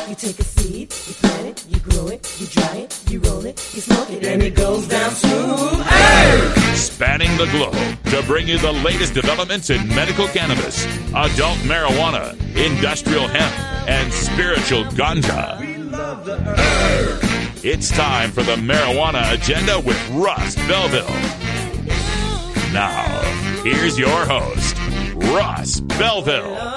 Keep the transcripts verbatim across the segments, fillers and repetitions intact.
You take a seed, you plant it, you grow it, you dry it, you roll it, you smoke it, and it goes down smooth. Hey! Spanning the globe to bring you the latest developments in medical cannabis, adult marijuana, industrial hemp, and spiritual ganja. We love the herb. It's time for the Marijuana Agenda with Russ Belville. Now, here's your host, Russ Belville.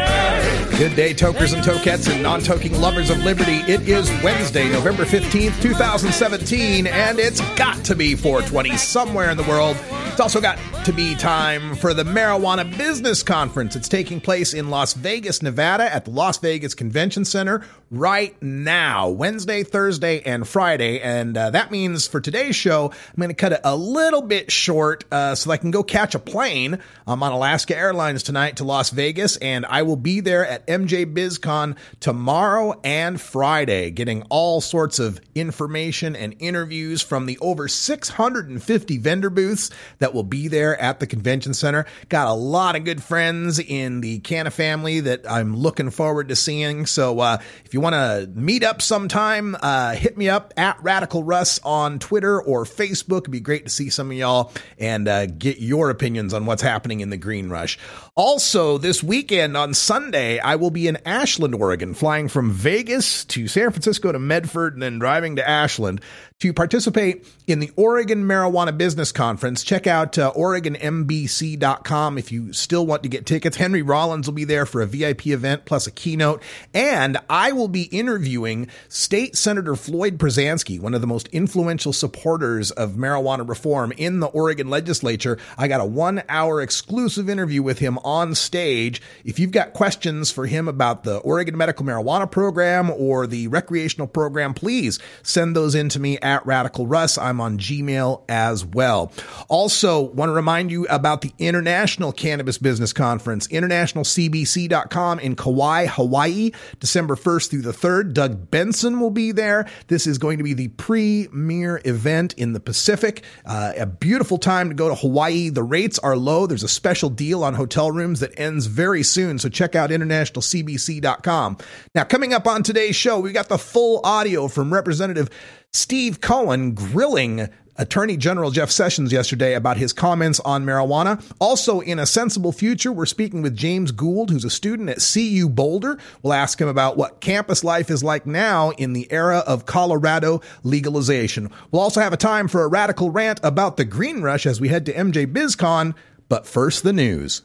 Good day, tokers and tokettes and non-toking lovers of liberty. It is Wednesday, November fifteenth, twenty seventeen, and it's got to be four twenty somewhere in the world. It's also got to be time for the Marijuana Business Conference. It's taking place in Las Vegas, Nevada at the Las Vegas Convention Center right now, Wednesday, Thursday, and Friday. And uh, that means for today's show, I'm going to cut it a little bit short uh, so I can go catch a plane. I'm on Alaska Airlines tonight to Las Vegas, and I will be there at M J BizCon tomorrow and Friday, getting all sorts of information and interviews from the over six hundred fifty vendor booths that will be there at the convention center. Got a lot of good friends in the Canna family that I'm looking forward to seeing. So uh, if you want to meet up sometime, uh, hit me up at Radical Russ on Twitter or Facebook. It'd be great to see some of y'all and uh, get your opinions on what's happening in the Green Rush. Also, this weekend on Sunday, I will be in Ashland, Oregon, flying from Vegas to San Francisco to Medford and then driving to Ashland to participate in the Oregon Marijuana Business Conference. Check out uh, Oregon M B C dot com if you still want to get tickets. Henry Rollins will be there for a V I P event plus a keynote. And I will be interviewing State Senator Floyd Przansky, one of the most influential supporters of marijuana reform in the Oregon legislature. I got a one-hour exclusive interview with him on stage. If you've got questions for him about the Oregon Medical Marijuana Program or the recreational program, please send those in to me at Radical Russ. I'm on Gmail as well. Also, want to remind you about the International Cannabis Business Conference, international c b c dot com in Kauai, Hawaii, December first through the third. Doug Benson will be there. This is going to be the premier event in the Pacific. Uh, a beautiful time to go to Hawaii. The rates are low. There's a special deal on hotel rooms that ends very soon, so check out international c b c dot com. Now, coming up on today's show, we got the full audio from Representative Steve Cohen grilling Attorney General Jeff Sessions yesterday about his comments on marijuana. Also, in A Sensible Future, we're speaking with James Gould, who's a student at C U Boulder. We'll ask him about what campus life is like now in the era of Colorado legalization. We'll also have a time for a radical rant about the Green Rush as we head to M J BizCon. But first, the news.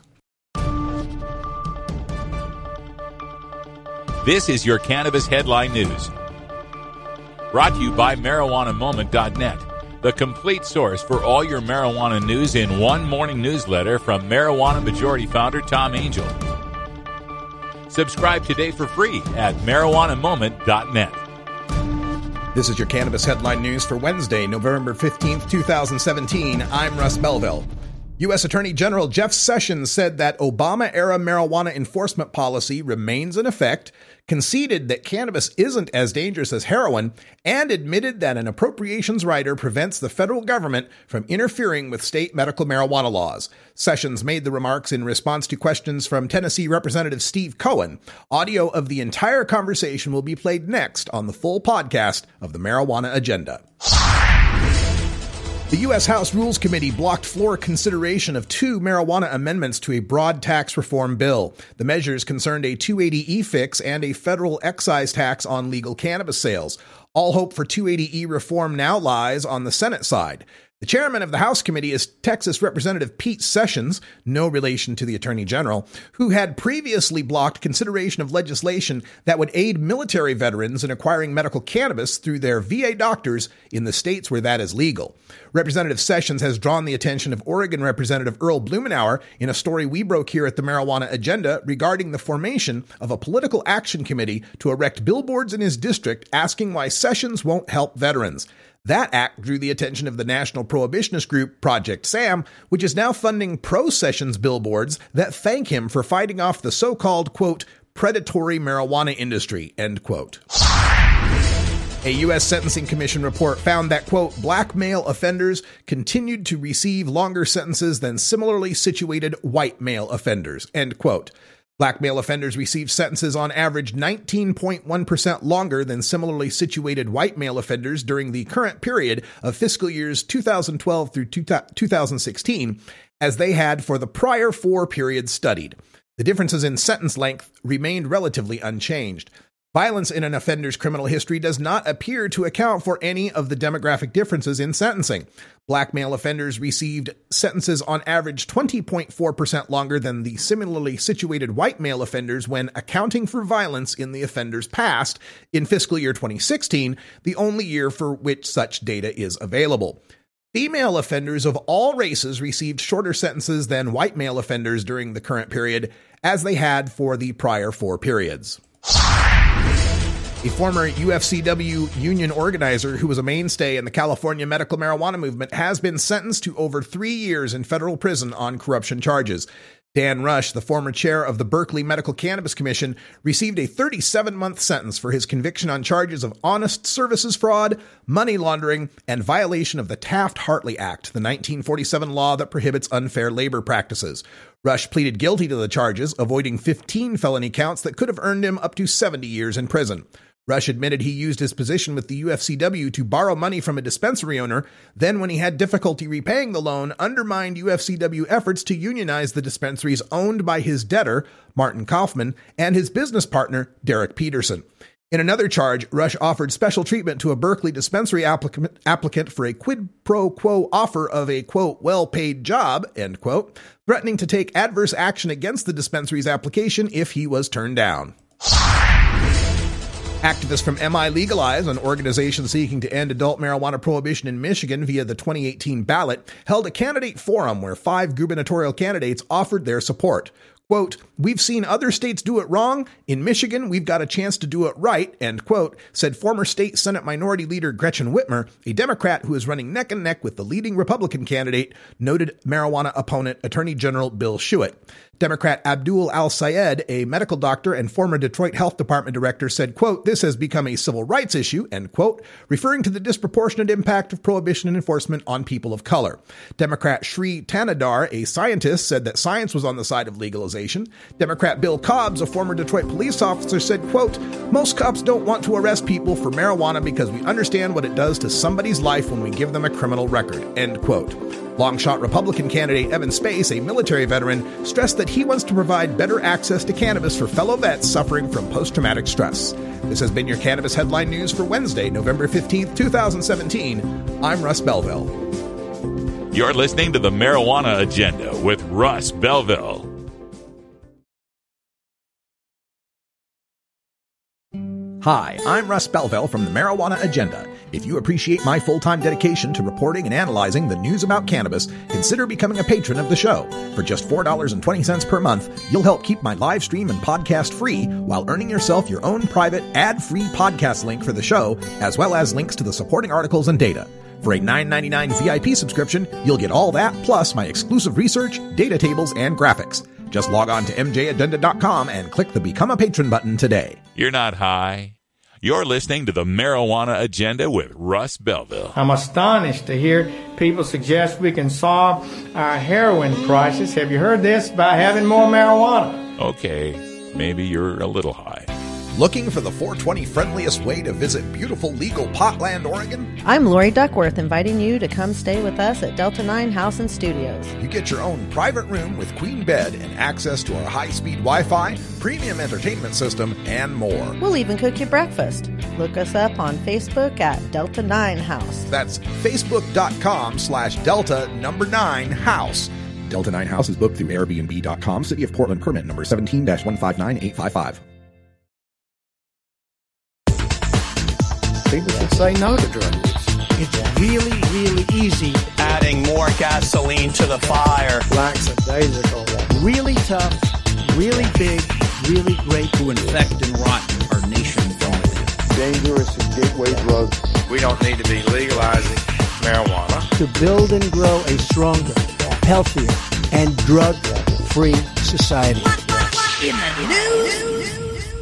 This is your Cannabis Headline News. Brought to you by marijuana moment dot net, the complete source for all your marijuana news in one morning newsletter from Marijuana Majority founder Tom Angel. Subscribe today for free at marijuana moment dot net. This is your Cannabis Headline News for Wednesday, November fifteenth, twenty seventeen. I'm Russ Belville. U S Attorney General Jeff Sessions said that Obama-era marijuana enforcement policy remains in effect, conceded that cannabis isn't as dangerous as heroin, and admitted that an appropriations rider prevents the federal government from interfering with state medical marijuana laws. Sessions made the remarks in response to questions from Tennessee Representative Steve Cohen. Audio of the entire conversation will be played next on the full podcast of the Marijuana Agenda. The U S House Rules Committee blocked floor consideration of two marijuana amendments to a broad tax reform bill. The measures concerned a two eighty E fix and a federal excise tax on legal cannabis sales. All hope for two eighty E reform now lies on the Senate side. The chairman of the House committee is Texas Representative Pete Sessions, no relation to the Attorney General, who had previously blocked consideration of legislation that would aid military veterans in acquiring medical cannabis through their V A doctors in the states where that is legal. Representative Sessions has drawn the attention of Oregon Representative Earl Blumenauer in a story we broke here at the Marijuana Agenda regarding the formation of a political action committee to erect billboards in his district asking why Sessions won't help veterans. That act drew the attention of the national prohibitionist group Project SAM, which is now funding pro-Sessions billboards that thank him for fighting off the so-called, quote, predatory marijuana industry, end quote. A U S Sentencing Commission report found that, quote, black male offenders continued to receive longer sentences than similarly situated white male offenders, end quote. Black male offenders received sentences on average nineteen point one percent longer than similarly situated white male offenders during the current period of fiscal years two thousand twelve through two thousand sixteen, as they had for the prior four periods studied. The differences in sentence length remained relatively unchanged. Violence in an offender's criminal history does not appear to account for any of the demographic differences in sentencing. Black male offenders received sentences on average twenty point four percent longer than the similarly situated white male offenders when accounting for violence in the offender's past in fiscal year twenty sixteen, the only year for which such data is available. Female offenders of all races received shorter sentences than white male offenders during the current period, as they had for the prior four periods. A former U F C W union organizer who was a mainstay in the California medical marijuana movement has been sentenced to over three years in federal prison on corruption charges. Dan Rush, the former chair of the Berkeley Medical Cannabis Commission, received a thirty-seven month sentence for his conviction on charges of honest services fraud, money laundering, and violation of the Taft-Hartley Act, the nineteen forty-seven law that prohibits unfair labor practices. Rush pleaded guilty to the charges, avoiding fifteen felony counts that could have earned him up to seventy years in prison. Rush admitted he used his position with the U F C W to borrow money from a dispensary owner, then when he had difficulty repaying the loan, undermined U F C W efforts to unionize the dispensaries owned by his debtor, Martin Kaufman, and his business partner, Derek Peterson. In another charge, Rush offered special treatment to a Berkeley dispensary applicant, applicant for a quid pro quo offer of a, quote, well-paid job, end quote, threatening to take adverse action against the dispensary's application if he was turned down. Activists from M I Legalize, an organization seeking to end adult marijuana prohibition in Michigan via the twenty eighteen ballot, held a candidate forum where five gubernatorial candidates offered their support. Quote, "We've seen other states do it wrong. In Michigan, we've got a chance to do it right," end quote, said former state Senate Minority Leader Gretchen Whitmer, a Democrat who is running neck and neck with the leading Republican candidate, noted marijuana opponent Attorney General Bill Schuett. Democrat Abdul Al-Sayed, a medical doctor and former Detroit Health Department director, said, quote, "This has become a civil rights issue," end quote, referring to the disproportionate impact of prohibition and enforcement on people of color. Democrat Sri Tanadar, a scientist, said that science was on the side of legalization. Democrat Bill Cobbs, a former Detroit police officer, said, quote, "Most cops don't want to arrest people for marijuana because we understand what it does to somebody's life when we give them a criminal record," end quote. Longshot Republican candidate Evan Space, a military veteran, stressed that he wants to provide better access to cannabis for fellow vets suffering from post-traumatic stress. This has been your Cannabis Headline News for Wednesday, November fifteenth, twenty seventeen. I'm Russ Belville. You're listening to the Marijuana Agenda with Russ Belville. Hi, I'm Russ Belville from the Marijuana Agenda. If you appreciate my full-time dedication to reporting and analyzing the news about cannabis, consider becoming a patron of the show. For just four dollars and twenty cents per month, you'll help keep my live stream and podcast free while earning yourself your own private ad-free podcast link for the show, as well as links to the supporting articles and data. For a nine ninety-nine V I P subscription, you'll get all that plus my exclusive research, data tables, and graphics. Just log on to m j agenda dot com and click the Become a Patron button today. You're not high. You're listening to the Marijuana Agenda with Russ Belville. I'm astonished to hear people suggest we can solve our heroin crisis. Have you heard this? By having more marijuana. Okay, maybe you're a little high. Looking for the four twenty friendliest way to visit beautiful legal Potland, Oregon? I'm Lori Duckworth, inviting you to come stay with us at Delta nine House and Studios. You get your own private room with queen bed and access to our high-speed Wi-Fi, premium entertainment system, and more. We'll even cook you breakfast. Look us up on Facebook at Delta nine House. That's facebook.com slash Delta number nine House. Delta nine House is booked through Airbnb dot com, City of Portland permit number seventeen dash one five nine eight five five. People should say no to drug use. It's really, really easy. Adding more gasoline to the fire. Lackadaisical. Really tough, really big, really great to infect and rot our nation from within. Dangerous gateway drugs. We don't need to be legalizing marijuana. To build and grow a stronger, healthier, and drug-free society. What, what, what? In the news.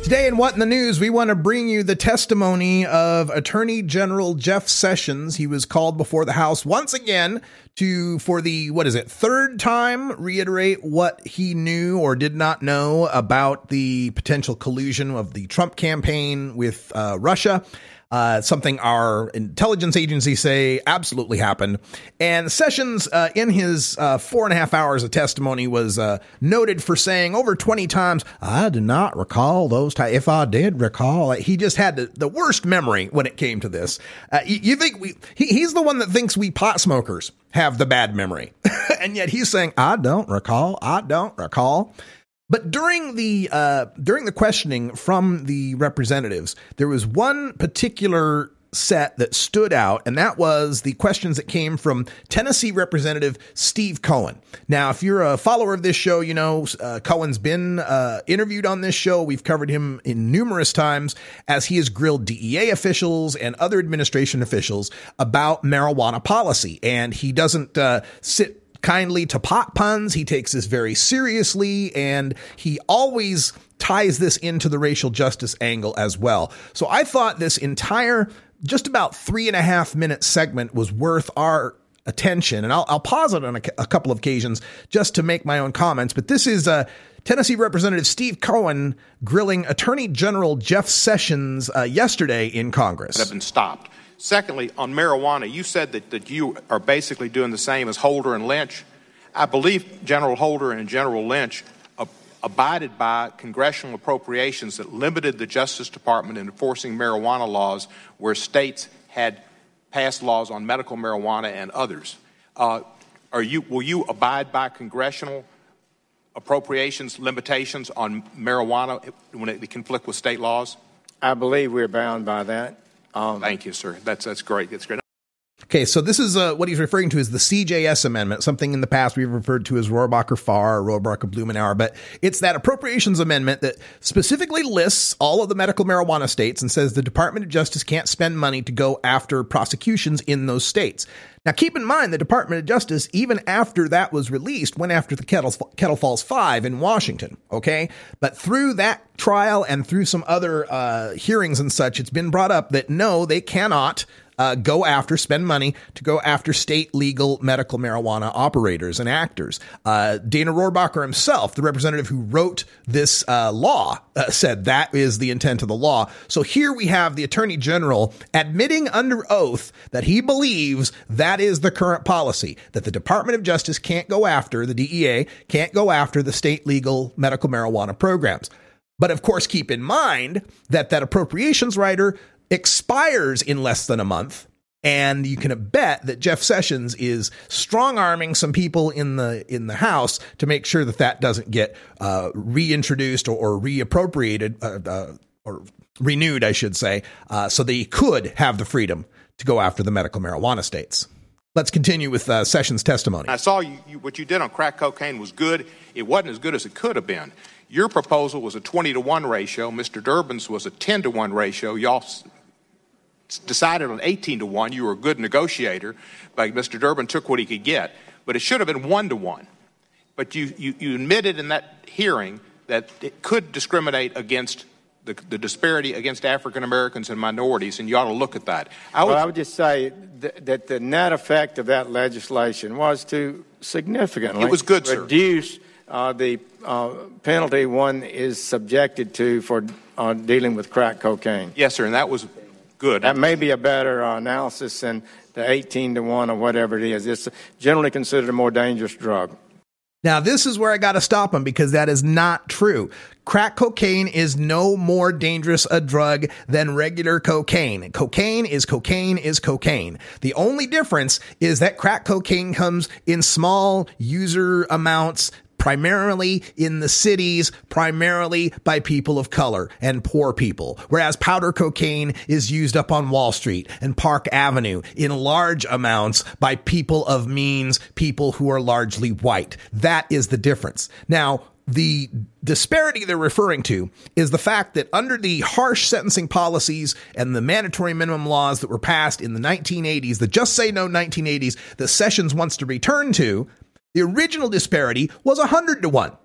Today in What in the News, we want to bring you the testimony of Attorney General Jeff Sessions. He was called before the House once again to, for the, what is it, third time, reiterate what he knew or did not know about the potential collusion of the Trump campaign with uh, Russia. Uh, something our intelligence agencies say absolutely happened. And Sessions, uh, in his uh, four and a half hours of testimony, was uh, noted for saying over twenty times, I do not recall those times. If I did recall, he just had the, the worst memory when it came to this. Uh, you, you think we, he, he's the one that thinks we pot smokers have the bad memory. And yet he's saying, I don't recall. I don't recall. But during the uh, during the questioning from the representatives, there was one particular set that stood out, and that was the questions that came from Tennessee Representative Steve Cohen. Now, if you're a follower of this show, you know uh, Cohen's been uh, interviewed on this show. We've covered him in numerous times as he has grilled D E A officials and other administration officials about marijuana policy, and he doesn't uh, sit kindly to pot puns. He takes this very seriously, and he always ties this into the racial justice angle as well. So I thought this entire just about three and a half minute segment was worth our attention, and I'll, I'll pause it on a, a couple of occasions just to make my own comments. But this is uh, Tennessee Representative Steve Cohen grilling Attorney General Jeff Sessions uh, yesterday in Congress. Have been stopped. Secondly, on marijuana, you said that, that you are basically doing the same as Holder and Lynch. I believe General Holder and General Lynch ab- abided by congressional appropriations that limited the Justice Department in enforcing marijuana laws where states had passed laws on medical marijuana and others. Uh, are you, will you abide by congressional appropriations limitations on marijuana when it conflict with state laws? I believe we're bound by that. Um, Thank you, sir. That's that's great. That's great. Okay, so this is uh, what he's referring to as the C J S amendment, something in the past we've referred to as Rohrabacher-Farr or Rohrabacher-Blumenauer, but it's that appropriations amendment that specifically lists all of the medical marijuana states and says the Department of Justice can't spend money to go after prosecutions in those states. Now, keep in mind, the Department of Justice, even after that was released, went after the Kettle, Kettle Falls Five in Washington, okay? But through that trial and through some other uh, hearings and such, it's been brought up that no, they cannot Uh, go after, spend money to go after state legal medical marijuana operators and actors. Uh, Dana Rohrabacher himself, the representative who wrote this uh, law, uh, said that is the intent of the law. So here we have the Attorney General admitting under oath that he believes that is the current policy, that the Department of Justice can't go after, the D E A can't go after the state legal medical marijuana programs. But of course, keep in mind that that appropriations rider expires in less than a month. And you can bet that Jeff Sessions is strong-arming some people in the in the House to make sure that that doesn't get uh, reintroduced or, or reappropriated uh, uh, or renewed, I should say, uh, so they could have the freedom to go after the medical marijuana states. Let's continue with uh, Sessions' testimony. I saw you, you, what you did on crack cocaine was good. It wasn't as good as it could have been. Your proposal was a twenty to one ratio. Mister Durbin's was a ten to one ratio. Y'all decided on eighteen to one. You were a good negotiator, but Mister Durbin took what he could get. But it should have been one to one. But you, you, you admitted in that hearing that it could discriminate against the, the disparity against African Americans and minorities, and you ought to look at that. I would, well, I would just say th- that the net effect of that legislation was to significantly it was good, reduce sir. Uh, the uh, penalty one is subjected to for uh, dealing with crack cocaine. Yes, sir, and that was good. That may be a better uh, analysis than the eighteen to one or whatever it is. It's generally considered a more dangerous drug. Now, this is where I got to stop him because that is not true. Crack cocaine is no more dangerous a drug than regular cocaine. Cocaine is cocaine is cocaine. The only difference is that crack cocaine comes in small user amounts, primarily in the cities, primarily by people of color and poor people, whereas powder cocaine is used up on Wall Street and Park Avenue in large amounts by people of means, people who are largely white. That is the difference. Now, the disparity they're referring to is the fact that under the harsh sentencing policies and the mandatory minimum laws that were passed in the nineteen eighties, the Just Say No nineteen eighties, that Sessions wants to return to, the original disparity was one hundred to one.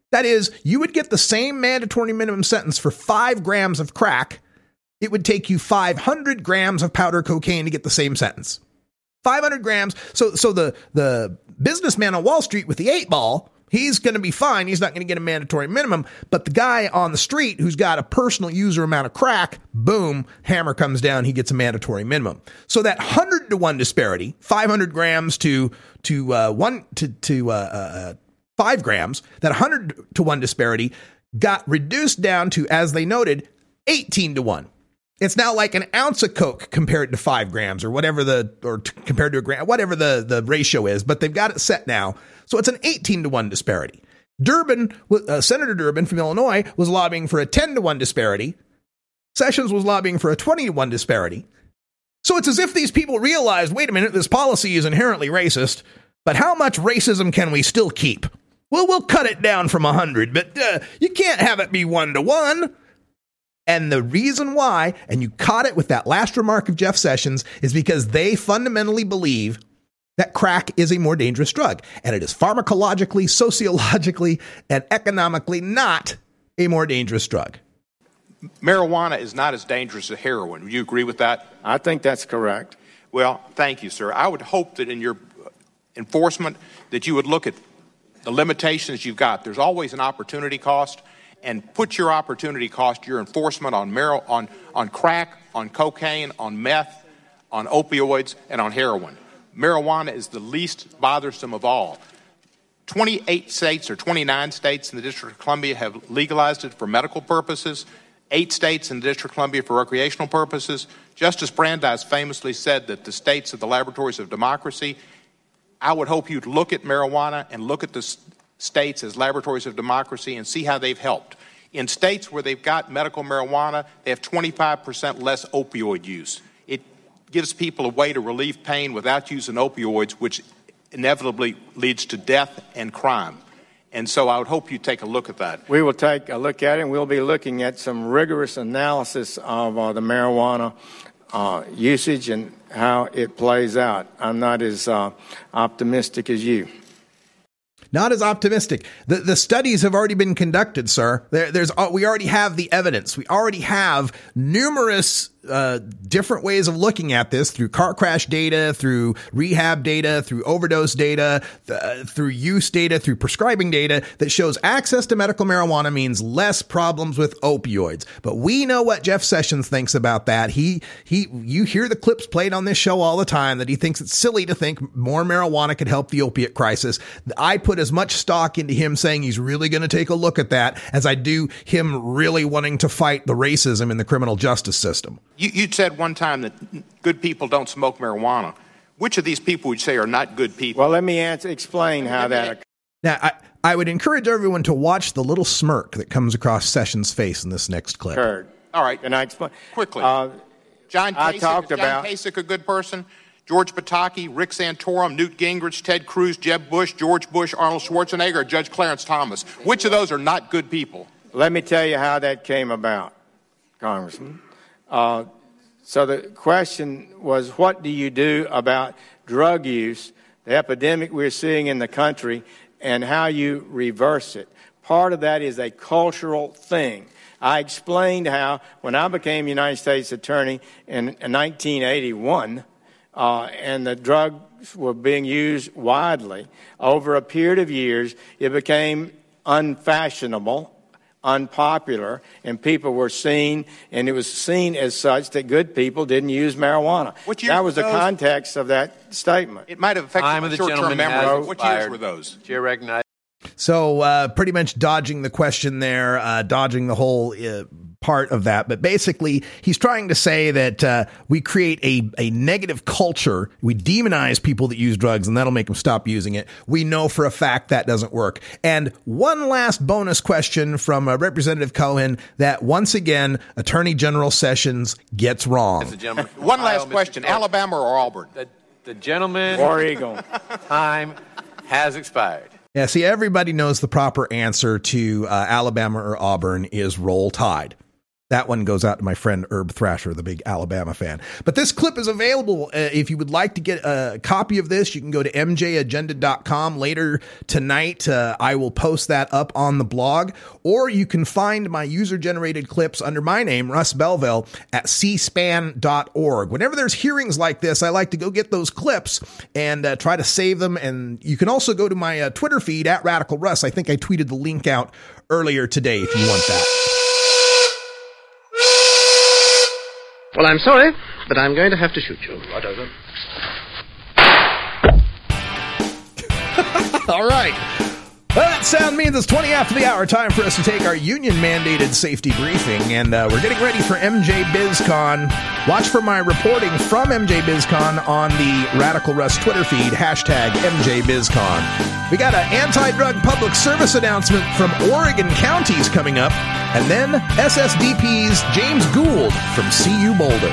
That is, you would get the same mandatory minimum sentence for five grams of crack. It would take you five hundred grams of powder cocaine to get the same sentence. five hundred grams. So, so the, the businessman on Wall Street with the eight ball, he's going to be fine. He's not going to get a mandatory minimum. But the guy on the street who's got a personal user amount of crack, boom, hammer comes down. He gets a mandatory minimum. So that hundred to one disparity, five hundred grams to to uh, one to to uh, uh, five grams, that hundred to one disparity got reduced down to, as they noted, eighteen to one. It's now like an ounce of coke compared to five grams or whatever the, or t- compared to a gram, whatever the, the ratio is, but they've got it set now. So it's an eighteen to one disparity. Durbin, uh, Senator Durbin from Illinois was lobbying for a ten to one disparity. Sessions was lobbying for a twenty to one disparity. So it's as if these people realized, wait a minute, this policy is inherently racist, but how much racism can we still keep? Well, we'll cut it down from one hundred, but uh, you can't have it be one to one. And the reason why, and you caught it with that last remark of Jeff Sessions, is because they fundamentally believe that crack is a more dangerous drug. And it is pharmacologically, sociologically, and economically not a more dangerous drug. Marijuana is not as dangerous as heroin. Would you agree with that? I think that's correct. Well, thank you, sir. I would hope that in your enforcement that you would look at the limitations you've got. There's always an opportunity cost. And put your opportunity cost, your enforcement on mar- on on crack, on cocaine, on meth, on opioids, and on heroin. Marijuana is the least bothersome of all. twenty-eight states or twenty-nine states in the District of Columbia have legalized it for medical purposes. Eight states in the District of Columbia for recreational purposes. Justice Brandeis famously said that the states are the laboratories of democracy. I would hope you'd look at marijuana and look at the states as laboratories of democracy and see how they've helped. In states where they've got medical marijuana, they have twenty-five percent less opioid use. It gives people a way to relieve pain without using opioids, which inevitably leads to death and crime. And so I would hope you take a look at that. We will take a look at it, and we'll be looking at some rigorous analysis of uh, the marijuana uh, usage and how it plays out. I'm not as uh, optimistic as you. Not as optimistic. The the studies have already been conducted, sir. There, there's we already have the evidence. We already have numerous uh, different ways of looking at this through car crash data, through rehab data, through overdose data, th- through use data, through prescribing data that shows access to medical marijuana means less problems with opioids. But we know what Jeff Sessions thinks about that. He he you hear the clips played on this show all the time that he thinks it's silly to think more marijuana could help the opiate crisis. I put as much stock into him saying he's really going to take a look at that as I do him really wanting to fight the racism in the criminal justice system. You, you said one time that good people don't smoke marijuana. Which of these people would you say are not good people? Well, let me answer, explain how that occurs. Now, I, I would encourage everyone to watch the little smirk that comes across Sessions' face in this next clip. Occurred. All right. Can I explain? Quickly. Uh, John I Kasich, talked is John about Kasich a good person? George Pataki, Rick Santorum, Newt Gingrich, Ted Cruz, Jeb Bush, George Bush, Arnold Schwarzenegger, or Judge Clarence Thomas. Which of those are not good people? Let me tell you how that came about, Congressman. Uh, so the question was, what do you do about drug use, the epidemic we're seeing in the country, and how you reverse it? Part of that is a cultural thing. I explained how when I became United States Attorney in, in nineteen eighty-one, uh, and the drugs were being used widely, over a period of years, it became unfashionable, unpopular, and people were seen, and it was seen as such that good people didn't use marijuana. What years that was were the those? context of that statement. It might have affected Time my of the short-term gentleman memory. has What expired. years were those? Chair recognized. So uh, pretty much dodging the question there, uh, dodging the whole uh, part of that. But basically, he's trying to say that uh, we create a, a negative culture. We demonize people that use drugs, and that'll make them stop using it. We know for a fact that doesn't work. And one last bonus question from uh, Representative Cohen that, once again, Attorney General Sessions gets wrong. One last question. Alabama or Auburn? The, the gentleman. War Eagle. Time has expired. Yeah, see, everybody knows the proper answer to uh, Alabama or Auburn is Roll Tide. That one goes out to my friend Herb Thrasher, the big Alabama fan. But this clip is available. Uh, if you would like to get a copy of this, you can go to m j agenda dot com later tonight. Uh, I will post that up on the blog, or you can find my user-generated clips under my name, Russ Belville, at c span dot org. Whenever there's hearings like this, I like to go get those clips and uh, try to save them. And you can also go to my uh, Twitter feed, at Radical Russ. I think I tweeted the link out earlier today if you want that. Well, I'm sorry, but I'm going to have to shoot you. Right over. All right. Well, that sound means it's twenty after the hour. Time for us to take our union-mandated safety briefing, and uh, we're getting ready for M J BizCon. Watch for my reporting from M J BizCon on the Radical Russ Twitter feed, hashtag M J BizCon. We got an anti-drug public service announcement from Oregon counties coming up, and then S S D P's James Gould from C U Boulder.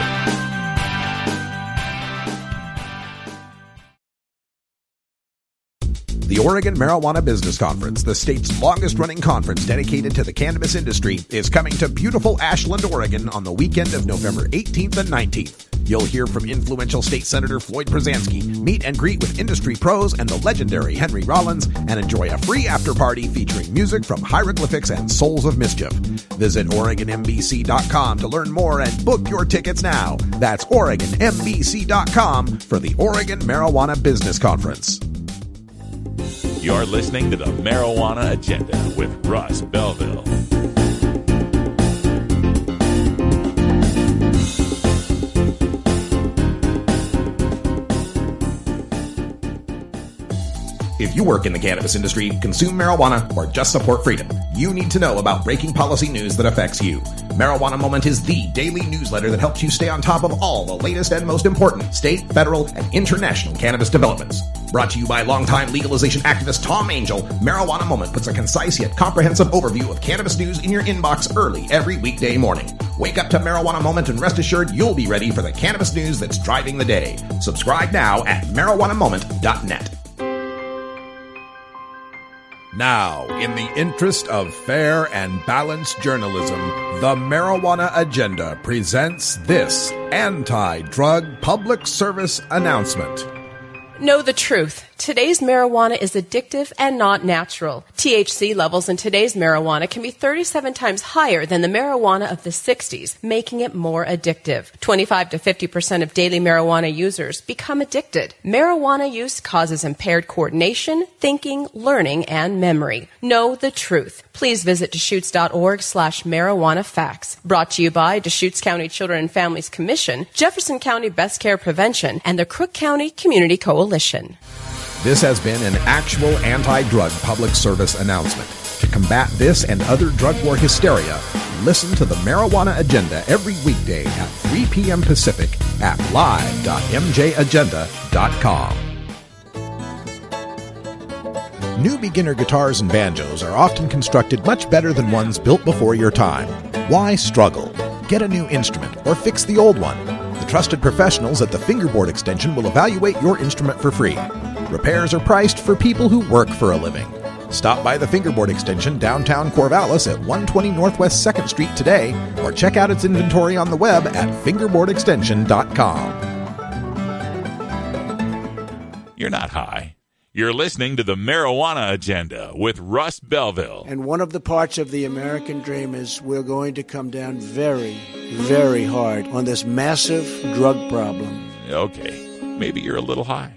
The Oregon Marijuana Business Conference, the state's longest-running conference dedicated to the cannabis industry, is coming to beautiful Ashland, Oregon on the weekend of November eighteenth and nineteenth. You'll hear from influential State Senator Floyd Przansky, meet and greet with industry pros and the legendary Henry Rollins, and enjoy a free after-party featuring music from Hieroglyphics and Souls of Mischief. Visit Oregon M B C dot com to learn more and book your tickets now. That's Oregon M B C dot com for the Oregon Marijuana Business Conference. You're listening to the Marijuana Agenda with Russ Belville. If you work in the cannabis industry, consume marijuana, or just support freedom, you need to know about breaking policy news that affects you. Marijuana Moment is the daily newsletter that helps you stay on top of all the latest and most important state, federal, and international cannabis developments. Brought to you by longtime legalization activist Tom Angel, Marijuana Moment puts a concise yet comprehensive overview of cannabis news in your inbox early every weekday morning. Wake up to Marijuana Moment and rest assured you'll be ready for the cannabis news that's driving the day. Subscribe now at marijuana moment dot net. Now, in the interest of fair and balanced journalism, the Marijuana Agenda presents this anti-drug public service announcement. Know the truth. Today's marijuana is addictive and not natural. T H C levels in today's marijuana can be thirty-seven times higher than the marijuana of the sixties, making it more addictive. twenty-five to fifty percent of daily marijuana users become addicted. Marijuana use causes impaired coordination, thinking, learning, and memory. Know the truth. Please visit Deschutes dot org slash marijuana facts. Brought to you by Deschutes County Children and Families Commission, Jefferson County Best Care Prevention, and the Crook County Community Coalition. This has been an actual anti-drug public service announcement. To combat this and other drug war hysteria, listen to the Marijuana Agenda every weekday at three p.m. Pacific at live dot m j agenda dot com. New beginner guitars and banjos are often constructed much better than ones built before your time. Why struggle? Get a new instrument or fix the old one. The trusted professionals at the Fingerboard Extension will evaluate your instrument for free. Repairs are priced for people who work for a living. Stop by the Fingerboard Extension downtown Corvallis at one twenty Northwest second Street today, or check out its inventory on the web at fingerboard extension dot com. You're not high. You're listening to the Marijuana Agenda with Russ Belville. And one of the parts of the American dream is we're going to come down very, very hard on this massive drug problem. Okay, maybe you're a little high.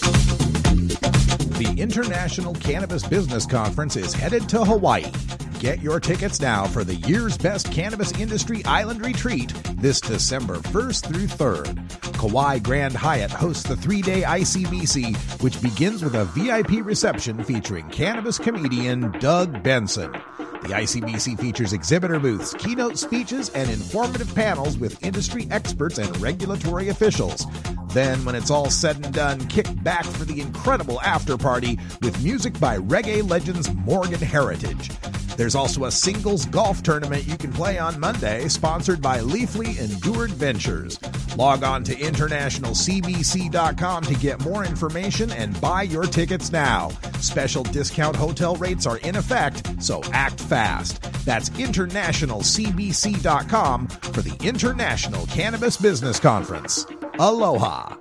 The International Cannabis Business Conference is headed to Hawaii. Get your tickets now for the year's best cannabis industry island retreat this December first through third. Kauai Grand Hyatt hosts the three-day I C B C, which begins with a V I P reception featuring cannabis comedian Doug Benson. The I C B C features exhibitor booths, keynote speeches, and informative panels with industry experts and regulatory officials. Then, when it's all said and done, kick back for the incredible after party with music by reggae legends Morgan Heritage. There's also a singles golf tournament you can play on Monday, sponsored by Leafly Endured Ventures. Log on to international c b c dot com to get more information and buy your tickets now. Special discount hotel rates are in effect, so act fast. That's international c b c dot com for the International Cannabis Business Conference. Aloha.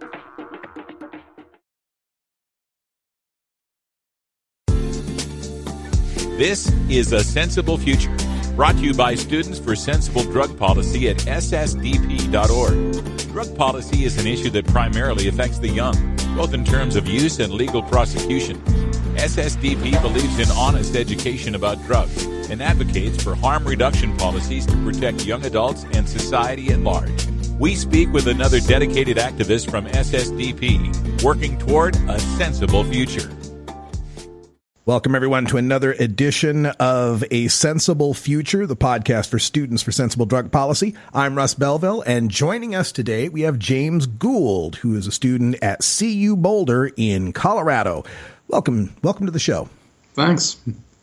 This is A Sensible Future, brought to you by Students for Sensible Drug Policy at s s d p dot org. Drug policy is an issue that primarily affects the young, both in terms of use and legal prosecution. S S D P believes in honest education about drugs and advocates for harm reduction policies to protect young adults and society at large. We speak with another dedicated activist from S S D P, working toward a sensible future. Welcome, everyone, to another edition of A Sensible Future, the podcast for Students for Sensible Drug Policy. I'm Russ Belville, and joining us today, we have James Gould, who is a student at C U Boulder in Colorado. Welcome. Welcome to the show. Thanks.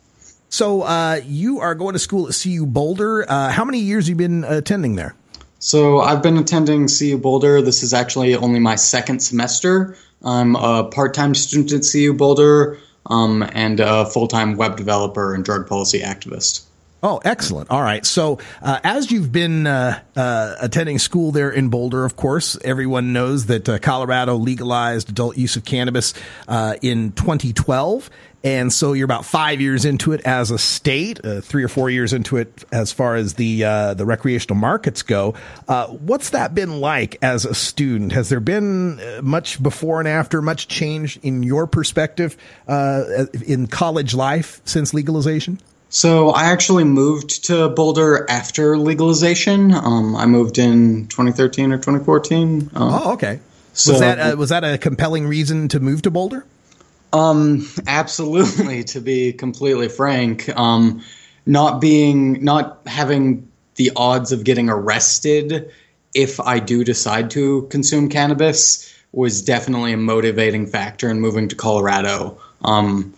So uh, you are going to school at C U Boulder. Uh, how many years have you been attending there? So I've been attending C U Boulder. This is actually only my second semester. I'm a part-time student at C U Boulder. Um, and a full-time web developer and drug policy activist. Oh, excellent. All right. So uh, as you've been uh, uh, attending school there in Boulder, of course, everyone knows that uh, Colorado legalized adult use of cannabis uh, in twenty twelve. And so you're about five years into it as a state, uh, three or four years into it as far as the uh, the recreational markets go. Uh, what's that been like as a student? Has there been much before and after, much change in your perspective uh, in college life since legalization? So I actually moved to Boulder after legalization. Um, I moved in twenty thirteen or twenty fourteen. Um, oh, okay. So, was that uh, was that a compelling reason to move to Boulder? Um, absolutely, to be completely frank. Um, not being, not having the odds of getting arrested if I do decide to consume cannabis was definitely a motivating factor in moving to Colorado. Um,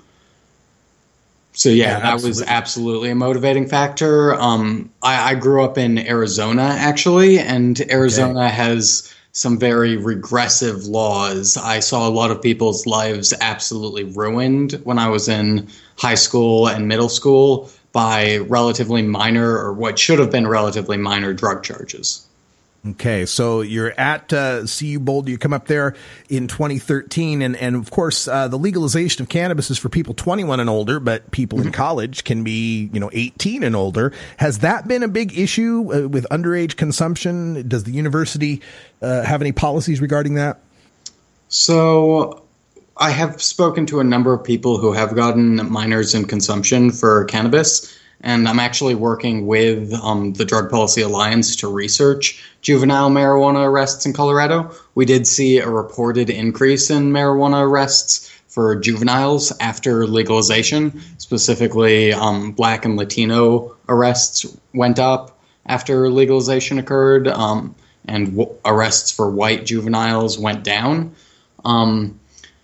so yeah, yeah that was absolutely a motivating factor. Um, I, I grew up in Arizona, actually, and Arizona okay. has some very regressive laws. I saw a lot of people's lives absolutely ruined when I was in high school and middle school by relatively minor, or what should have been relatively minor, drug charges. Okay, so you're at uh, C U Boulder. You come up there in twenty thirteen, and, and of course, uh, the legalization of cannabis is for people twenty-one and older, but people mm-hmm. in college can be, you know, eighteen and older. Has that been a big issue uh, with underage consumption? Does the university uh, have any policies regarding that? So I have spoken to a number of people who have gotten minors in consumption for cannabis. And I'm actually working with um, the Drug Policy Alliance to research juvenile marijuana arrests in Colorado. We did see a reported increase in marijuana arrests for juveniles after legalization. Specifically, um, Black and Latino arrests went up after legalization occurred, um, and w- arrests for white juveniles went down. Um,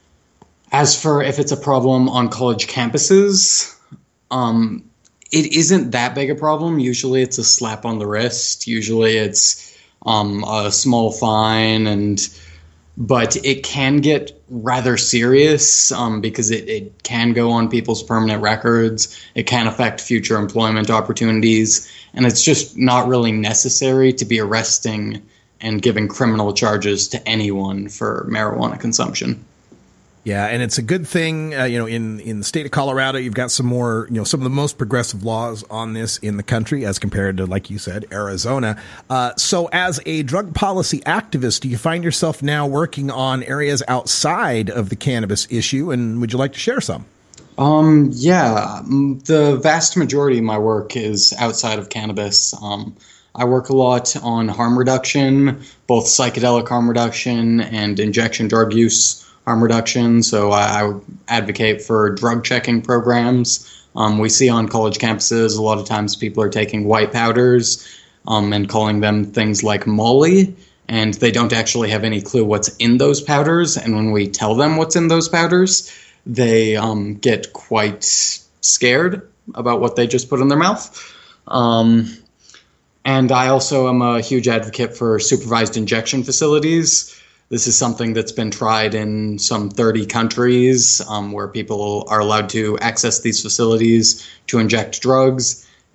as for if it's a problem on college campuses, um, it isn't that big a problem. Usually it's a slap on the wrist. Usually it's um, a small fine, and but it can get rather serious um, because it, it can go on people's permanent records. It can affect future employment opportunities, and it's just not really necessary to be arresting and giving criminal charges to anyone for marijuana consumption. Yeah, and it's a good thing, uh, you know, in, in the state of Colorado, you've got some more, you know, some of the most progressive laws on this in the country as compared to, like you said, Arizona. Uh, so as a drug policy activist, do you find yourself now working on areas outside of the cannabis issue? And would you like to share some? Um, yeah, the vast majority of my work is outside of cannabis. Um, I work a lot on harm reduction, both psychedelic harm reduction and injection drug use harm reduction. So I, I advocate for drug checking programs. Um, we see on college campuses a lot of times people are taking white powders um, and calling them things like Molly, and they don't actually have any clue what's in those powders. And when we tell them what's in those powders, they um, get quite scared about what they just put in their mouth. Um, and I also am a huge advocate for supervised injection facilities. This is something that's been tried in some thirty countries um, where people are allowed to access these facilities to inject drugs.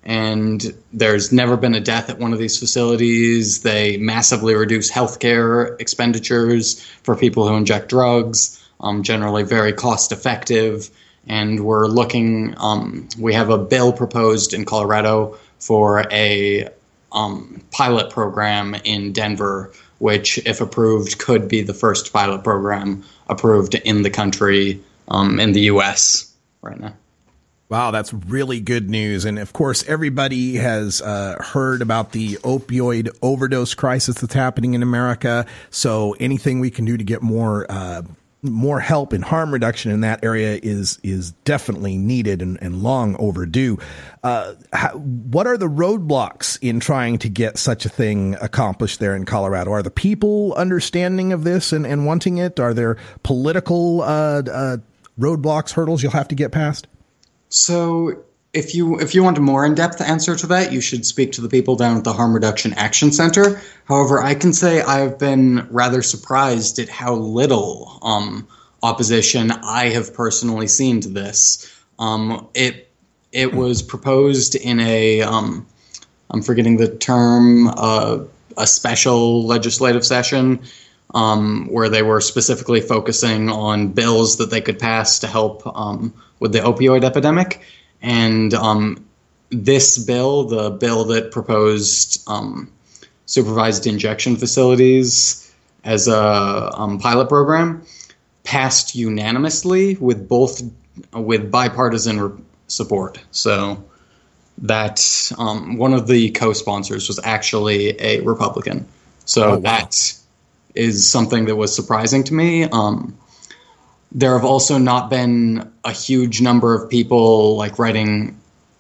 and there's never been a death at one of these facilities. They massively reduce healthcare expenditures for people who inject drugs, um, generally very cost effective. And we're looking, um, we have a bill proposed in Colorado for a um, pilot program in Denver, which, if approved, could be the first pilot program approved in the country, um, in the U S right now. Wow, that's really good news. And of course, everybody has uh, heard about the opioid overdose crisis that's happening in America. So anything we can do to get more uh, more help and harm reduction in that area is is definitely needed and, and long overdue. Uh, how, what are the roadblocks in trying to get such a thing accomplished there in Colorado? Are the people understanding of this and, and wanting it? Are there political uh, uh, roadblocks, hurdles you'll have to get past? So if you if you want a more in-depth answer to that, you should speak to the people down at the Harm Reduction Action Center. However, I can say I've been rather surprised at how little um, opposition I have personally seen to this. Um, it it was proposed in a, um, I'm forgetting the term, uh, a special legislative session um, where they were specifically focusing on bills that they could pass to help um, with the opioid epidemic. And um, this bill, the bill that proposed um, supervised injection facilities as a um, pilot program, passed unanimously with both with bipartisan re- support. So that um, one of the co-sponsors was actually a Republican. So oh, wow. that is something that was surprising to me. Um, There have also not been a huge number of people like writing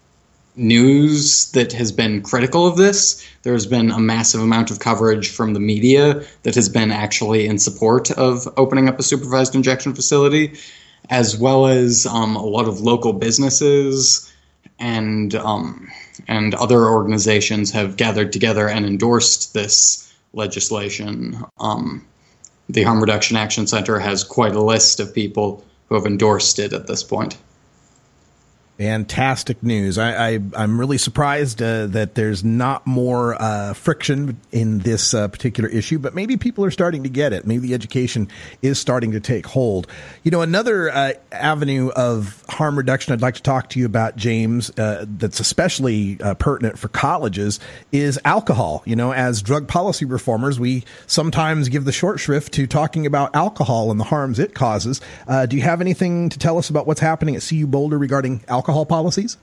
news that has been critical of this. There's been a massive amount of coverage from the media that has been actually in support of opening up a supervised injection facility, as well as um, a lot of local businesses and um, and other organizations have gathered together and endorsed this legislation. Um, The Harm Reduction Action Center has quite a list of people who have endorsed it at this point. Fantastic news. I, I, I'm really surprised uh, that there's not more uh, friction in this uh, particular issue, but maybe people are starting to get it. Maybe the education is starting to take hold. You know, another uh, avenue of harm reduction I'd like to talk to you about, James, uh, that's especially uh, pertinent for colleges is alcohol. You know, as drug policy reformers, we sometimes give the short shrift to talking about alcohol and the harms it causes. Uh, do you have anything to tell us about what's happening at C U Boulder regarding alcohol? Alcohol policies?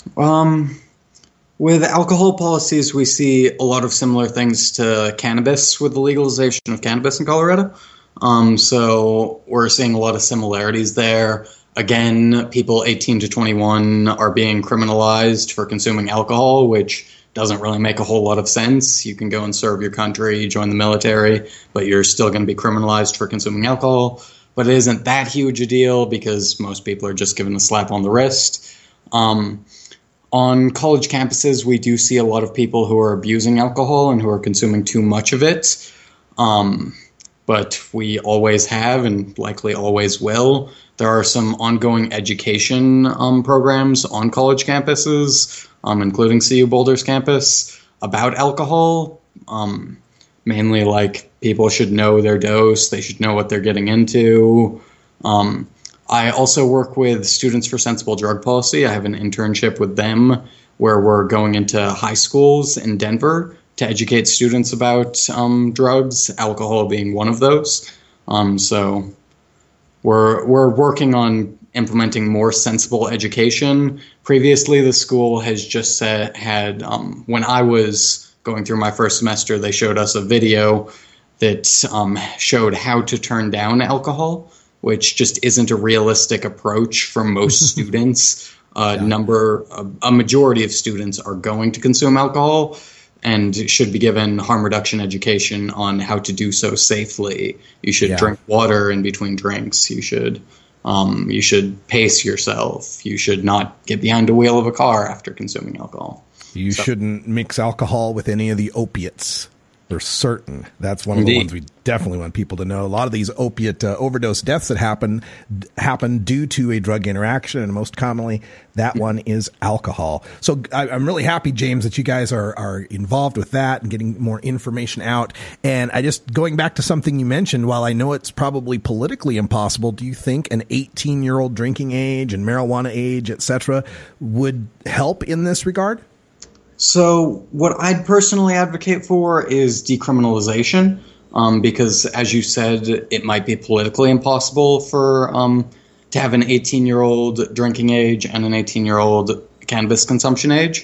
Um, with alcohol policies, we see a lot of similar things to cannabis with the legalization of cannabis in Colorado. Um, so we're seeing a lot of similarities there. Again, people eighteen to twenty-one are being criminalized for consuming alcohol, which doesn't really make a whole lot of sense. You can go and serve your country, join the military, but you're still going to be criminalized for consuming alcohol. But it isn't that huge a deal because most people are just given a slap on the wrist. Um, on college campuses, we do see a lot of people who are abusing alcohol and who are consuming too much of it. Um, but we always have and likely always will. There are some ongoing education um, programs on college campuses, um, including C U Boulder's campus, about alcohol. Um, mainly like people should know their dose. They should know what they're getting into. Um, I also work with Students for Sensible Drug Policy. I have an internship with them where we're going into high schools in Denver to educate students about um, drugs, alcohol being one of those. Um, so we're we're working on implementing more sensible education. Previously, the school has just said, had, um, when I was going through my first semester, they showed us a video that um, showed how to turn down alcohol, which just isn't a realistic approach for most students. A yeah. number, a, a majority of students are going to consume alcohol and should be given harm reduction education on how to do so safely. You should yeah. drink water in between drinks. You should, um, you should pace yourself. You should not get behind the wheel of a car after consuming alcohol. You so. shouldn't mix alcohol with any of the opiates. For certain. That's one of Indeed. the ones we definitely want people to know. A lot of these opiate uh, overdose deaths that happen d- happen due to a drug interaction, and most commonly that one is alcohol. So I, I'm really happy, James, that you guys are, are involved with that and getting more information out. And I just, going back to something you mentioned, while I know it's probably politically impossible, do you think an eighteen-year-old drinking age and marijuana age, et cetera, would help in this regard? So what I'd personally advocate for is decriminalization, um, because, as you said, it might be politically impossible for um, to have an eighteen-year-old drinking age and an eighteen-year-old cannabis consumption age.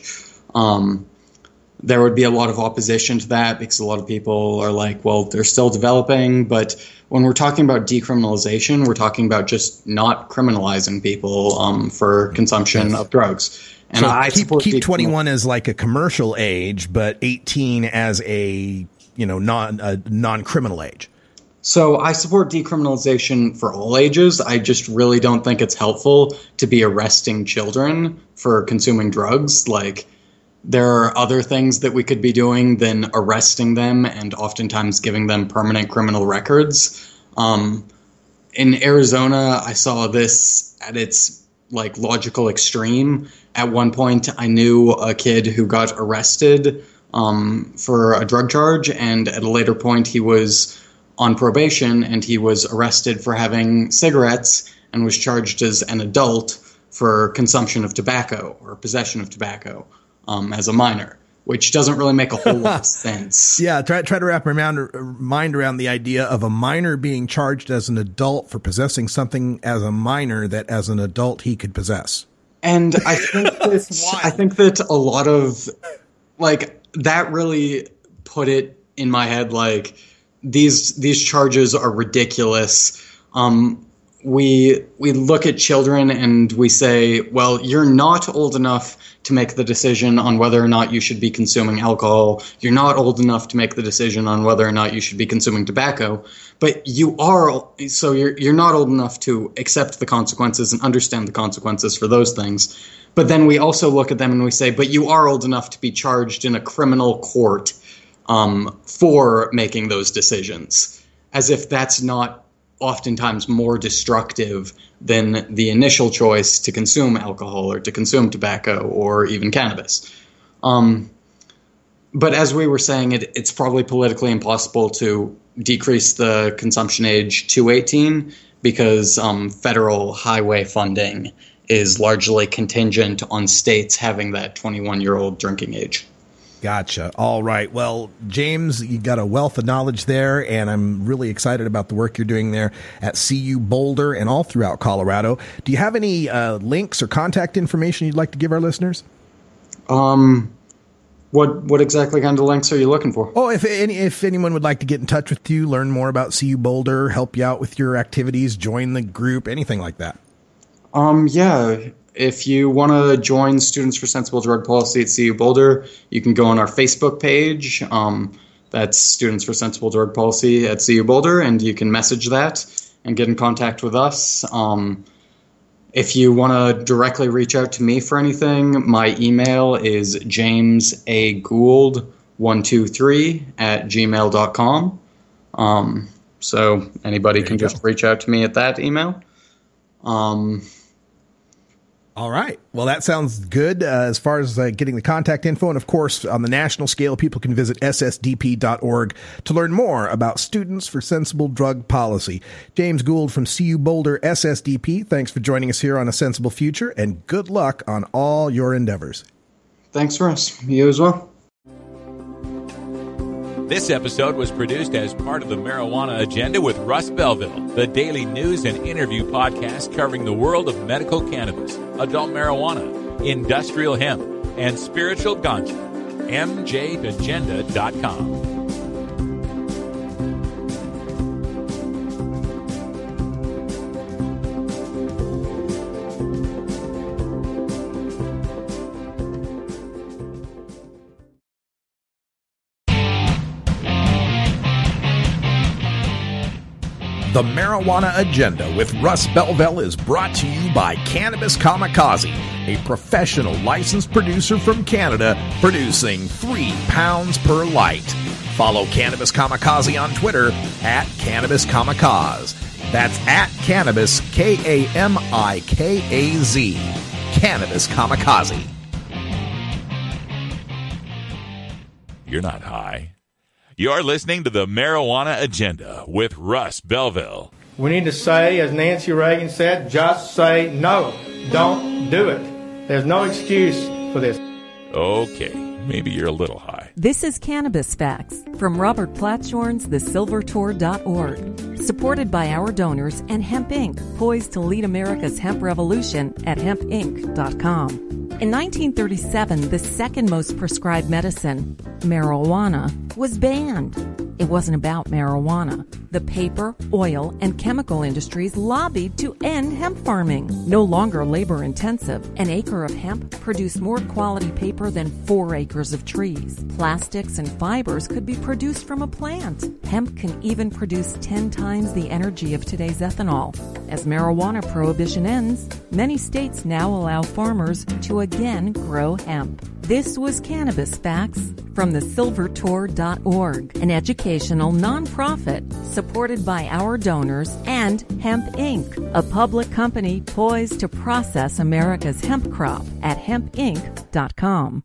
Um, there would be a lot of opposition to that because a lot of people are like, well, they're still developing. But when we're talking about decriminalization, we're talking about just not criminalizing people um, for consumption yes. of drugs. And so I keep, keep twenty-one as like a commercial age, but eighteen as a, you know, non a non-criminal age. So I support decriminalization for all ages. I just really don't think it's helpful to be arresting children for consuming drugs. Like, there are other things that we could be doing than arresting them and oftentimes giving them permanent criminal records. Um, in Arizona, I saw this at its like logical extreme. At one point, I knew a kid who got arrested um, for a drug charge, and at a later point, he was on probation and he was arrested for having cigarettes and was charged as an adult for consumption of tobacco or possession of tobacco um, as a minor, which doesn't really make a whole lot of sense. Yeah, try try to wrap my mind, mind around the idea of a minor being charged as an adult for possessing something as a minor that as an adult he could possess. And I think that, I think that a lot of, like, that really put it in my head, like, these these charges are ridiculous. Um, we we look at children and we say, well, you're not old enough to make the decision on whether or not you should be consuming alcohol. You're not old enough to make the decision on whether or not you should be consuming tobacco. But you are, so you're you're not old enough to accept the consequences and understand the consequences for those things. But then we also look at them and we say, but you are old enough to be charged in a criminal court um, for making those decisions, as if that's not oftentimes more destructive than the initial choice to consume alcohol or to consume tobacco or even cannabis. Um, but as we were saying, it, it's probably politically impossible to decrease the consumption age to eighteen because um, federal highway funding is largely contingent on states having that twenty-one-year-old drinking age. Gotcha. All right. Well, James, you got a wealth of knowledge there, and I'm really excited about the work you're doing there at C U Boulder and all throughout Colorado. Do you have any uh, links or contact information you'd like to give our listeners? Um, what what exactly kind of links are you looking for? Oh, if any, if anyone would like to get in touch with you, learn more about C U Boulder, help you out with your activities, join the group, anything like that. Um, yeah. If you want to join Students for Sensible Drug Policy at C U Boulder, you can go on our Facebook page. Um, that's Students for Sensible Drug Policy at C U Boulder, and you can message that and get in contact with us. Um, if you want to directly reach out to me for anything, my email is jamesagould one two three at gmail dot com. Um, so anybody can just reach out to me at that email. Um, All right. Well, that sounds good uh, as far as uh, getting the contact info. And, of course, on the national scale, people can visit S S D P dot org to learn more about Students for Sensible Drug Policy. James Gould from C U Boulder S S D P, thanks for joining us here on A Sensible Future, and good luck on all your endeavors. Thanks, Russ. You as well. This episode was produced as part of the Marijuana Agenda with Russ Belville, the daily news and interview podcast covering the world of medical cannabis, adult marijuana, industrial hemp, and spiritual ganja. M J agenda dot com. The Marijuana Agenda with Russ Belville is brought to you by Cannabis Kamikaze, a professional licensed producer from Canada producing three pounds per light. Follow Cannabis Kamikaze on Twitter at Cannabis Kamikaze. That's at Cannabis, K A M I K A Z. Cannabis Kamikaze. You're not high. You're listening to the Marijuana Agenda with Russ Belville. We need to say, as Nancy Reagan said, just say no. Don't do it. There's no excuse for this. Okay, maybe you're a little high. This is Cannabis Facts from Robert Platshorn's the silver tour dot org. Supported by our donors and Hemp Incorporated, poised to lead America's hemp revolution at hemp inc dot com. In nineteen thirty-seven, the second most prescribed medicine, marijuana, was banned. It wasn't about marijuana. The paper, oil, and chemical industries lobbied to end hemp farming. No longer labor-intensive, an acre of hemp produced more quality paper than four acres of trees. Plastics and fibers could be produced from a plant. Hemp can even produce ten times the energy of today's ethanol. As marijuana prohibition ends, many states now allow farmers to again grow hemp. This was Cannabis Facts from the silver tour dot org, an educational nonprofit supported by our donors and Hemp Incorporated, a public company poised to process America's hemp crop at hemp inc dot com.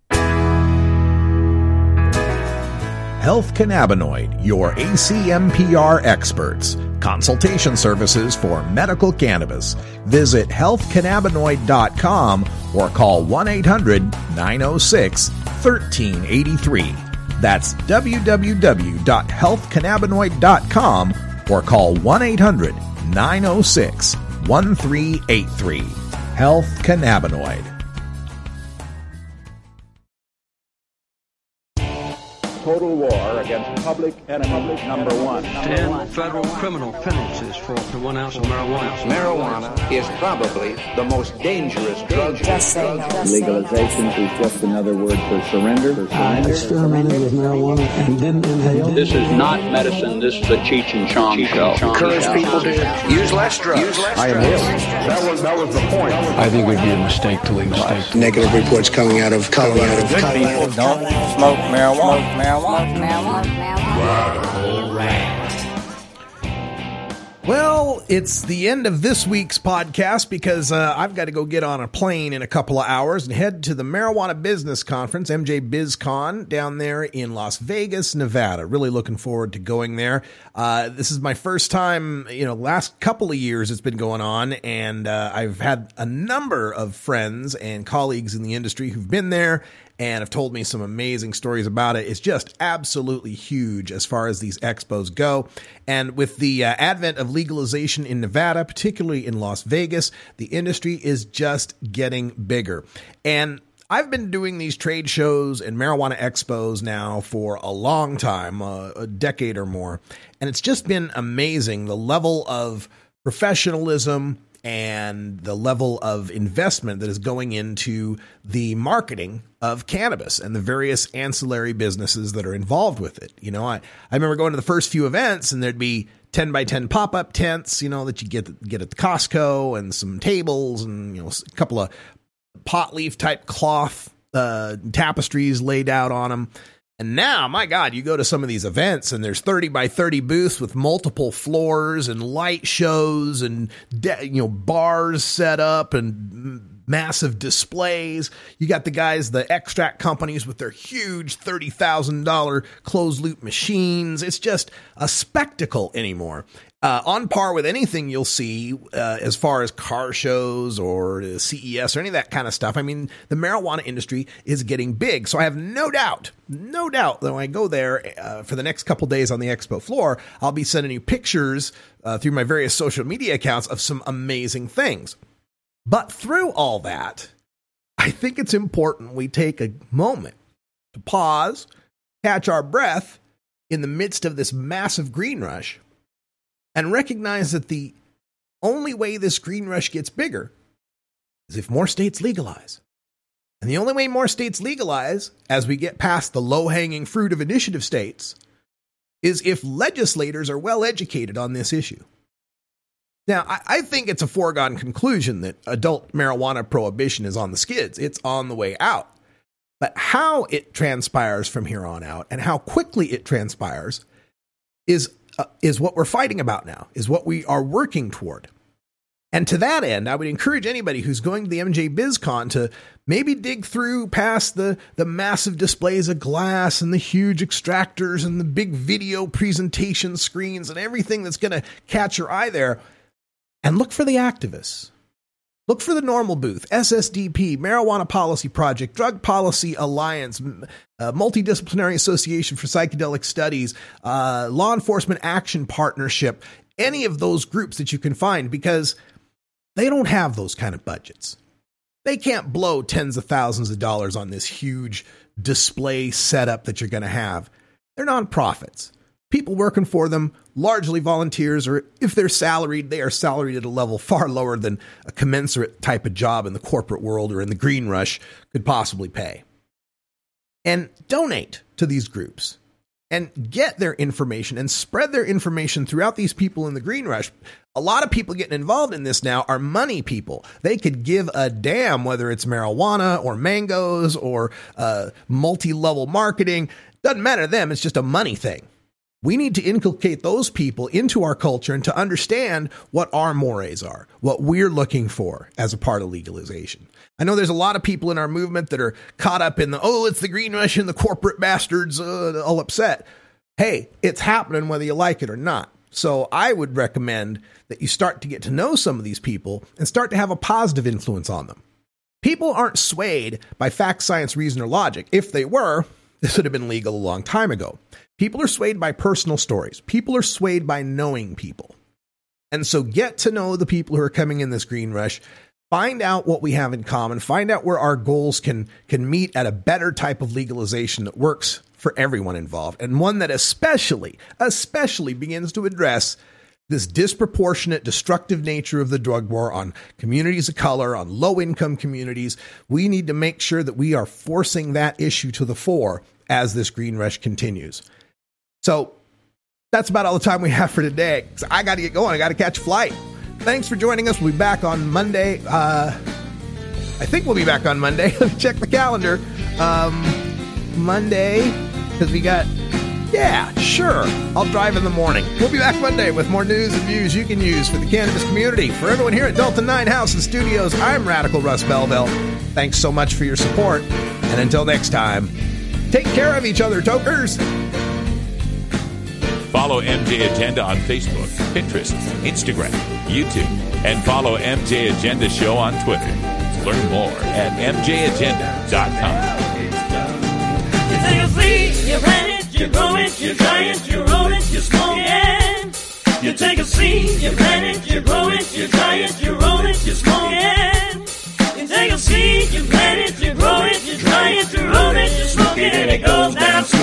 Health Cannabinoid, your A C M P R experts. Consultation services for medical cannabis. Visit health cannabinoid dot com or call one eight hundred nine oh six one three eight three. That's w w w dot health cannabinoid dot com or call one eight hundred nine oh six one three eight three. Health Cannabinoid. Total war against public enemy number one. Ten federal criminal penalties for up to one ounce of marijuana. Marijuana is probably the most dangerous drug. Just say no. Legalization is just another word for surrender. I experimented with marijuana and didn't inhale. This is not medicine. This is a Cheech and Chong show. Encourage people to use less drugs. Use less I inhale. That was that was the point. I think it would be a mistake to legalize. Negative reports coming out of Colorado. Good people don't smoke marijuana. Marijuana. Radical Rant. Well, it's the end of this week's podcast because uh, I've got to go get on a plane in a couple of hours and head to the Marijuana Business Conference, M J BizCon, down there in Las Vegas, Nevada. Really looking forward to going there. Uh, this is my first time, you know, last couple of years it's been going on, and uh, I've had a number of friends and colleagues in the industry who've been there and have told me some amazing stories about it. It's just absolutely huge as far as these expos go. And with the uh, advent of legalization in Nevada, particularly in Las Vegas, the industry is just getting bigger. And I've been doing these trade shows and marijuana expos now for a long time, uh, a decade or more. And it's just been amazing, the level of professionalism and the level of investment that is going into the marketing of cannabis and the various ancillary businesses that are involved with it. You know, I, I remember going to the first few events and there'd be ten by ten pop-up tents, you know, that you get, get at the Costco, and some tables and, you know, a couple of pot leaf type cloth uh, tapestries laid out on them. And now, my God, you go to some of these events and there's thirty by thirty booths with multiple floors and light shows and, de- you know, bars set up and massive displays. You got the guys, the extract companies with their huge thirty thousand dollars closed loop machines. It's just a spectacle anymore. Uh, on par with anything you'll see uh, as far as car shows or C E S or any of that kind of stuff. I mean, the marijuana industry is getting big. So I have no doubt, no doubt that when I go there uh, for the next couple days on the expo floor, I'll be sending you pictures uh, through my various social media accounts of some amazing things. But through all that, I think it's important we take a moment to pause, catch our breath in the midst of this massive green rush, and recognize that the only way this green rush gets bigger is if more states legalize. And the only way more states legalize, as we get past the low-hanging fruit of initiative states, is if legislators are well educated on this issue. Now, I, I think it's a foregone conclusion that adult marijuana prohibition is on the skids. It's on the way out. But how it transpires from here on out and how quickly it transpires is uh, is what we're fighting about now, is what we are working toward. And to that end, I would encourage anybody who's going to the M J BizCon to maybe dig through past the, the massive displays of glass and the huge extractors and the big video presentation screens and everything that's going to catch your eye there, and look for the activists. Look for the normal booth, S S D P, Marijuana Policy Project, Drug Policy Alliance, uh, Multidisciplinary Association for Psychedelic Studies, uh, Law Enforcement Action Partnership, any of those groups that you can find, because they don't have those kind of budgets. They can't blow tens of thousands of dollars on this huge display setup that you're going to have. They're nonprofits. People working for them, largely volunteers, or if they're salaried, they are salaried at a level far lower than a commensurate type of job in the corporate world or in the green rush could possibly pay. And donate to these groups and get their information and spread their information throughout these people in the green rush. A lot of people getting involved in this now are money people. They could give a damn whether it's marijuana or mangoes or uh, multi-level marketing. Doesn't matter to them. It's just a money thing. We need to inculcate those people into our culture and to understand what our mores are, what we're looking for as a part of legalization. I know there's a lot of people in our movement that are caught up in the, oh, it's the green rush and the corporate bastards, uh, all upset. Hey, it's happening whether you like it or not. So I would recommend that you start to get to know some of these people and start to have a positive influence on them. People aren't swayed by fact, science, reason, or logic. If they were, this would have been legal a long time ago. People are swayed by personal stories. People are swayed by knowing people. And so get to know the people who are coming in this green rush. Find out what we have in common. Find out where our goals can, can meet at a better type of legalization that works for everyone involved. And one that especially, especially begins to address this disproportionate, destructive nature of the drug war on communities of color, on low-income communities. We need to make sure that we are forcing that issue to the fore as this green rush continues. So that's about all the time we have for today. I got to get going. I got to catch a flight. Thanks for joining us. We'll be back on Monday. Uh, I think we'll be back on Monday. Let me check the calendar. Um, Monday, because we got, yeah, sure. I'll drive in the morning. We'll be back Monday with more news and views you can use for the cannabis community. For everyone here at Delta nine House and Studios, I'm Radical Russ Belville. Thanks so much for your support. And until next time, take care of each other, tokers. Follow M J Agenda on Facebook, Pinterest, Instagram, YouTube, and follow M J Agenda Show on Twitter. Learn more at m j agenda dot com. You take a seed, you plant it, you grow it, you dry it, you roll it, you smoke it. You take a seed, you plant it, you grow it, you dry it, you roll it, you smoke it. You take a seed, you plant it, you grow it, you dry it, you roll it, you smoke it, and it goes down.